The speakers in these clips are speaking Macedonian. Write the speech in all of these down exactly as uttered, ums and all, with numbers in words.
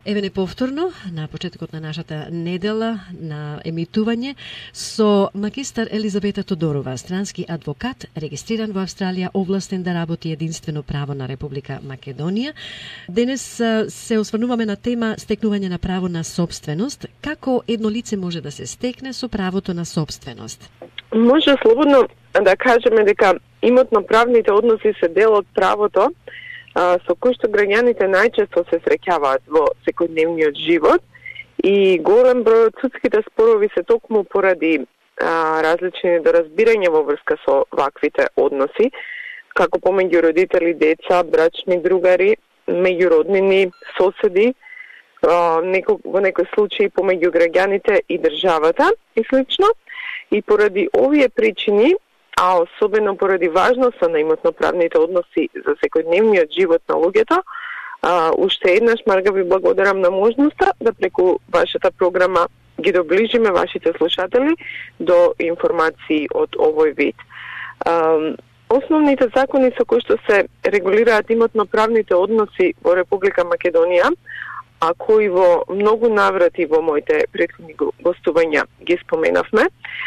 Еве не повторно, на почетокот на нашата недела на емитување со магистар Елизавета Тодорова, странски адвокат, регистриран во Австралија, овластен да работи единствено право на Република Македонија. Денес се осврнуваме на тема стекнување на право на собственост. Како едно лице може да се стекне со правото на собственост? Може слободно да кажеме дека имотно-правните односи се дел од правото со кој што граѓаните најчесто се среќаваат во секојдневниот живот и голем број од судските спорови се токму поради а, различни недоразбирања во врска со ваквите односи, како помеѓу родители, деца, брачни другари, меѓу роднини, соседи, а, неко, во некои случаи помеѓу граѓаните и државата и слично. И поради овие причини, а особено поради важноста на имотно-правните односи за секојдневниот живот на луѓето, а, уште еднаш, Марга, ви благодарам на можноста да преку вашата програма ги доближиме вашите слушатели до информации од овој вид. А, основните закони со кои што се регулираат имотно-правните односи во Република Македонија, а кои во многу наврати во моите претходни гостувања ги споменавме,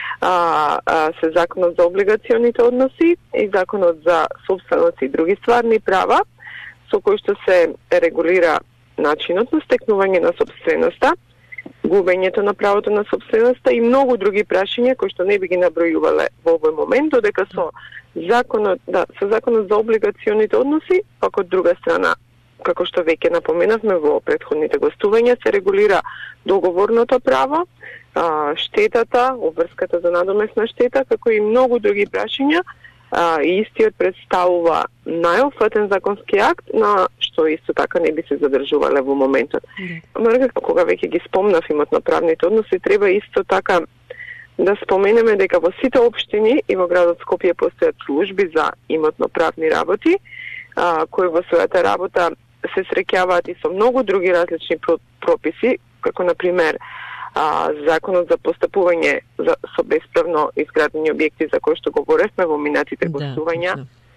а, а, се Законот за облигационите односи и Законот за собственост и други стварни права, со кои што се регулира начинот на стекнување на собственоста, губењето на правото на собственоста и многу други прашања кои што не би ги набројувале во овој момент, додека со Законот, да, со Законот за облигационите односи, пак од друга страна, како што веќе напоменавме во претходните гостувања, се регулира договорното право, а, штетата, обврската за надомесна штета, како и многу други прашања. А, и истиот представува најопфатен законски акт, на што исто така не би се задржувале во моментот. Марга, кога веќе ги спомнав имотно-правните односи, треба исто така да споменеме дека во сите општини и во градот Скопје постојат служби за имотно-правни работи, а, кои во својата работа се среќаваат и со многу други различни прописи, како на пример а, Законот за постапување за, со бесправно изградени објекти за кои што говоревме во минатите да, гостувања.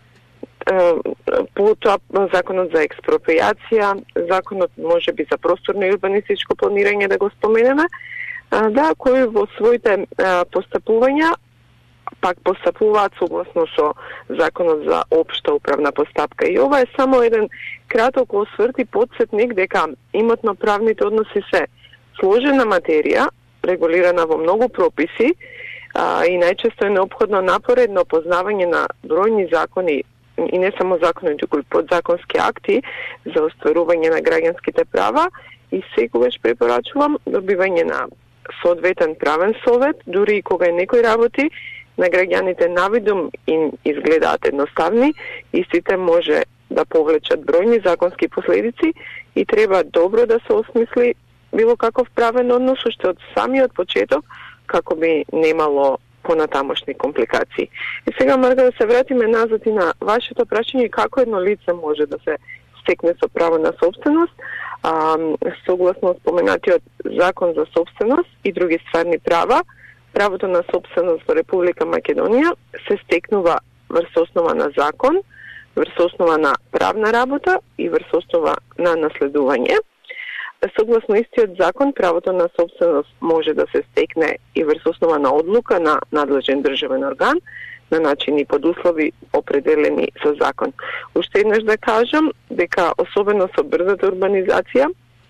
Да. Потоа Законот за експроприација, Законот можеби за просторно и урбанистичко планирање да го споменеме, а, да, кои во своите а, постапувања пак постапуваат согласно со Законот за општа управна постапка. И ова е само еден краток осврт и подсетник дека имотно-правните односи се сложена материја, регулирана во многу прописи, а, и најчесто е неопходно напоредно познавање на бројни закони, и не само закони, туку и подзаконски акти за остварување на граѓанските права, и секогаш препорачувам добивање на соодветен правен совет, дури и кога е некои работи на граѓаните навидум им изгледаат едноставни, истите може да повлечат бројни законски последици и треба добро да се осмисли било каков правен однос уште од самиот почеток, како би немало понатамошни компликации. И сега, Марга, да се вратиме назад и на вашето прашање како едно лице може да се стекне со право на собственост, а, согласно споменатиот Закон за собственост и други стварни права. Правото на собственост во Република Македонија се стекнува врз основа на закон, врз основа на правна работа и врз основа на наследување. Согласно истиот закон, правото на собственост може да се стекне и врз основа на одлука на надлежен државен орган, на начин и под услови определени со закон. Уште еднаш да кажам дека особено со брзата урбанизација,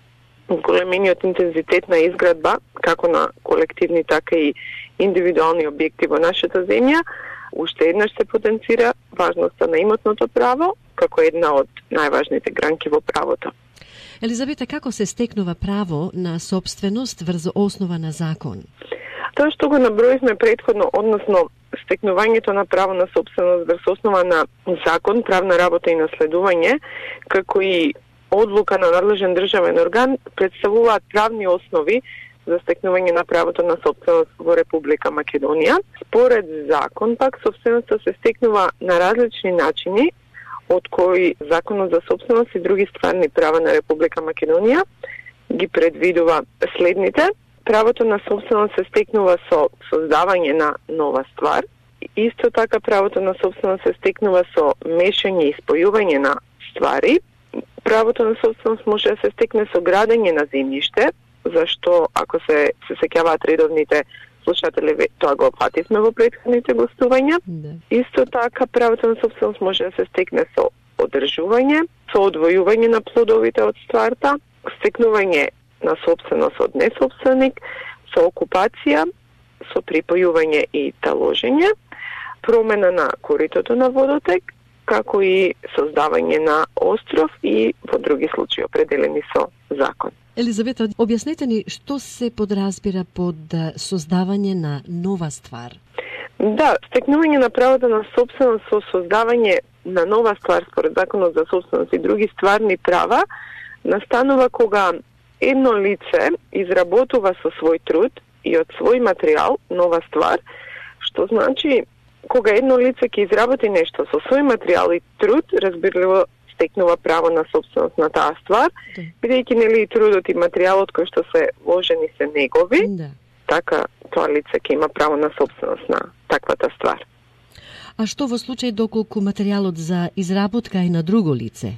големениот интензитет на изградба, како на колективни, така и индивидуални објекти во нашата земја, уште еднаш се потенцира важноста на имотното право, како една од најважните гранки во правото. Елизавета, како се стекнува право на собственост врз основа на закон? Тоа што го наброивме претходно, односно стекнувањето на право на собственост врз основа на закон, правна работа и наследување, како и одлука на надлежен државен орган, представуваат правни основи за стекнување на правото на собственост во Република Македонија. Според закон, пак, собственоста се стекнува на различни начини, од кои Законот за собственост и други стварни права на Република Македонија ги предвидува следните. Правото на собственост се стекнува со создавање на нова ствар. Исто така правото на собственост се стекнува со мешање и спојување на ствари. правото на собственост може да се стекне со градење на земјиште, зашто ако се се сеќаваат редовните слушатели, тоа го опфативме во претходните гостувања. Да. Исто така правото на собственост може да се стекне со одржување, со одвојување на плодовите од стварта, стекнување на собственост од несобственик, со окупација, со припојување и таложење, промена на коритото на водотек, како и создавање на остров и во други случаи определени со закон. Елизавета, објаснете ни што се подразбира под создавање на нова ствар? Да, стекнување на правото на собственост со создавање на нова ствар според законот за собственост и други стварни права настанува кога едно лице изработува со свој труд и од свој материјал нова ствар, што значи кога едно лице ќе изработи нешто со свој материјал и труд, разбирливо стекнува право на собственост на таа ствар, бидејќи нели и трудот и материјалот кој што се вложени се негови, Да. така тоа лице ќе има право на собственост на таквата ствар. А што во случај доколку материјалот за изработка е на друго лице?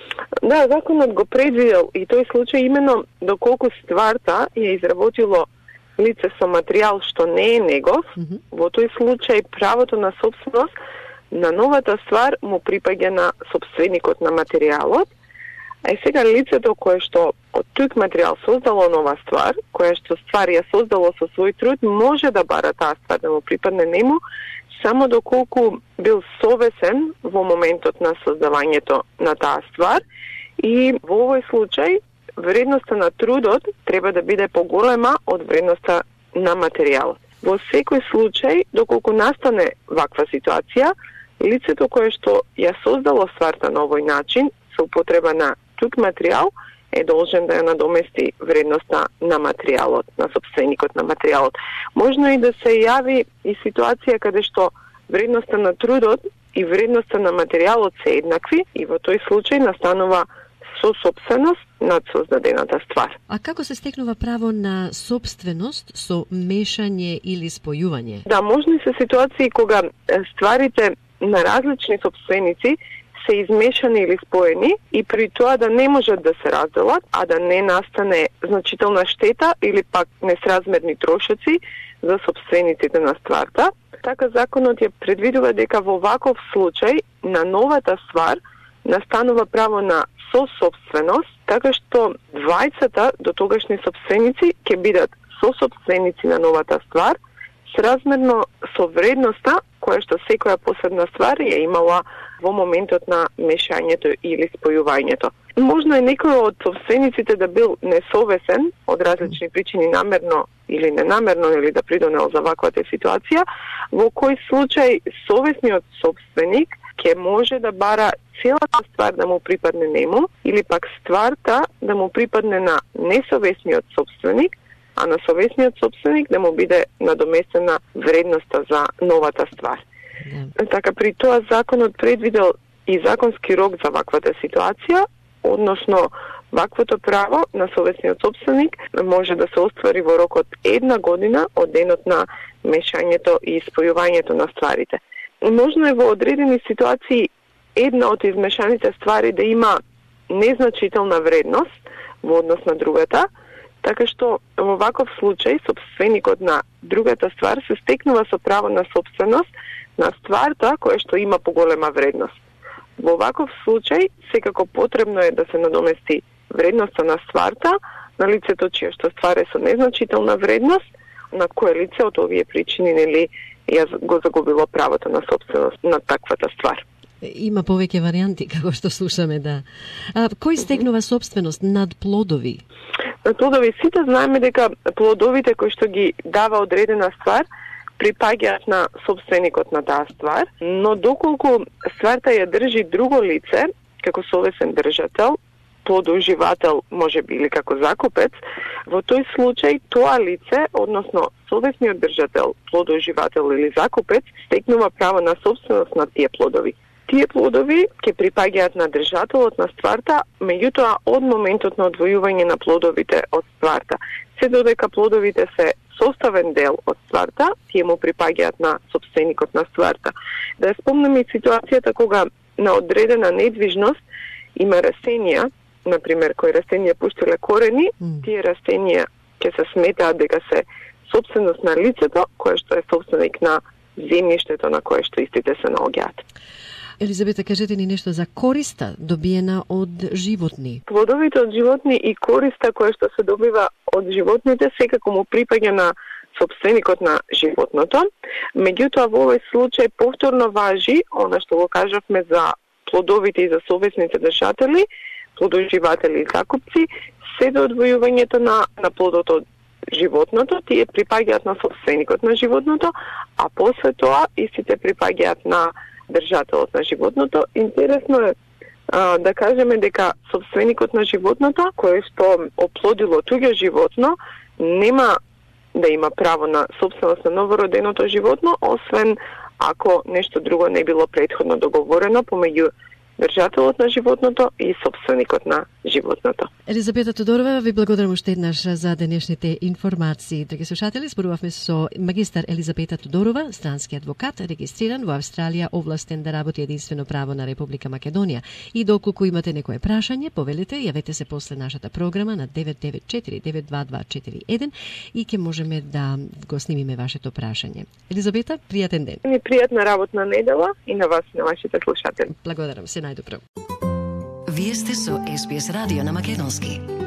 Да, законот го предвидел и тој случај именно доколку стварта ја изработило лице со материјал што не е негов, Mm -hmm. во тој случај правото на собственост на новата ствар му припаѓа на собственикот на материјалот, а и сега лицето кое што од тук материјал создало нова ствар, која што ствар ја создало со свој труд, може да бара таа ствар да му припадне нему, само доколку бил совесен во моментот на создавањето на таа ствар и во овој случај вредноста на трудот треба да биде поголема од вредноста на материјалот. Во секој случај, доколку настане ваква ситуација, лицето кое што ја создало стварта на овој начин, со употреба на тук материјал, е должен да ја надомести вредноста на материјалот, на собственикот на материјалот. Можно и да се јави и ситуација каде што вредноста на трудот и вредноста на материјалот се еднакви и во тој случај настанува сосопственост над создадената ствар. А како се стекнува право на собственост со мешање или спојување? Да, можни се ситуации кога стварите на различни собственици се измешани или споени и при тоа да не можат да се разделат, а да не настане значителна штета или пак несразмерни трошоци за собствениците на стварта. Така законот ја предвидува дека во ваков случај на новата ствар настанува право на сособственост, така што двајцата дотогашни собственици ќе бидат сособственици на новата ствар, сразмерно со вредноста која што секоја посебна ствар ја имала во моментот на мешањето или спојувањето. Можно е некој од собствениците да бил несовесен од различни причини, намерно или ненамерно, или да придонел за ваквата ситуација, во кој случај совесниот собственик ќе може да бара целата ствар да му припадне нему, или пак стварта да му припадне на несовесниот собственик, а на совесниот собственик да му биде надоместена вредноста за новата ствар. Yeah. Така, при тоа законот предвидел и законски рок за ваквата ситуација, односно ваквото право на совесниот собственик може да се оствари во рок од една година од денот на мешањето и спојувањето на стварите. Можно е во одредени ситуации една од измешаните ствари да има незначителна вредност во однос на другата, така што во ваков случај собственикот на другата ствар се стекнува со право на собственост на стварта која што има поголема вредност. Во ваков случај секако потребно е да се надомести вредноста на стварта на лицето чија што ствар е со незначителна вредност, на кое лице од овие причини нели ја го загубило правото на собственост на таквата ствар. Има повеќе варијанти како што слушаме, да. А кој стекнува собственост над плодови? На плодови сите знаеме дека плодовите кои што ги дава одредена ствар припаѓаат на собственикот на таа ствар, но доколку стварта ја држи друго лице како совесен држател, плодоуживател може би или како закупец, во тој случај тоа лице, односно совесниот држател, плодоуживател или закупец, стекнува право на собственост на тие плодови. Тие плодови ќе припаѓаат на држателот на стварта, меѓутоа од моментот на одвојување на плодовите од стварта. Се додека плодовите се составен дел од стварта, тие му припаѓаат на собственикот на стварта. Да ја спомнеме и ситуацијата кога на одредена недвижност има растенија, например, кои растенија пуштиле корени, Mm. тие растенија ќе се сметаат дека се собственост на лицето, кое што е собственик на земјиштето на кое што истите се наоѓаат. Елизабета, кажете ни нешто за користа добиена од животни. Плодовите од животни и користа која што се добива од животните секако му припаѓа на собственикот на животното. Меѓутоа во овој случај повторно важи она што го кажавме за плодовите и за совесните држатели, плодоживатели и закупци, се до одвојувањето на, на плодот од животното, тие припаѓаат на собственикот на животното, а после тоа истите припаѓаат на држателот на животното. Интересно е а, да кажеме дека собственикот на животното, кој што оплодило туѓо животно, нема да има право на собственост на новороденото животно, освен ако нешто друго не било претходно договорено помеѓу држателот на животното и собственикот на животното. Елизабета Тодорова, ви благодарам уште еднаш за денешните информации. Драги слушатели, зборувавме со магистар Елизабета Тодорова, странски адвокат, регистриран во Австралија, овластен да работи единствено право на Република Македонија. И доколку имате некое прашање, повелете, јавете се после нашата програма на девет девет четири девет два два четири еден и ќе можеме да го снимиме вашето прашање. Елизабета, пријатен ден. Ми пријатна работна недела и на вас и на вашите слушатели. Благодарам се, најдобро. Вие сте со Ес Би Ес радио на македонски.